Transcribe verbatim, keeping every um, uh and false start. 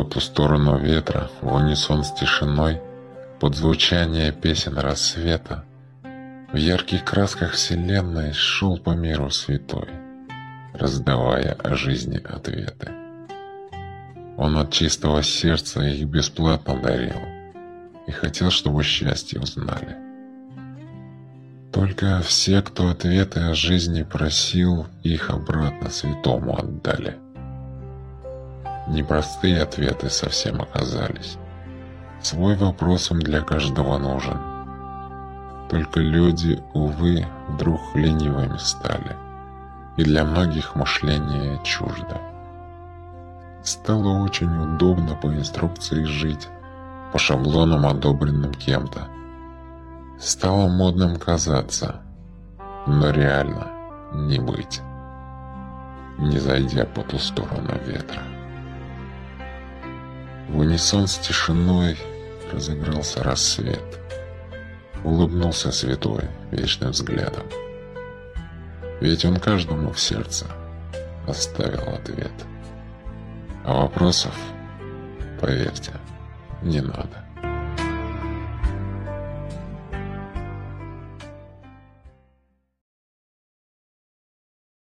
по ту сторону ветра, в унисон с тишиной, под звучание песен рассвета, в ярких красках вселенной шел по миру святой, раздавая о жизни ответы. Он от чистого сердца их бесплатно дарил и хотел, чтобы счастье узнали. Только все, кто ответы о жизни просил, их обратно святому отдали. Непростые ответы совсем оказались. Свой вопрос им для каждого нужен. Только люди, увы, вдруг ленивыми стали, и для многих мышление чуждо. Стало очень удобно по инструкции жить, по шаблонам, одобренным кем-то. Стало модным казаться, но реально не быть, не зайдя по ту сторону ветра. В унисон с тишиной разыгрался рассвет. Улыбнулся святой вечным взглядом. Ведь он каждому в сердце оставил ответ. А вопросов, поверьте, не надо.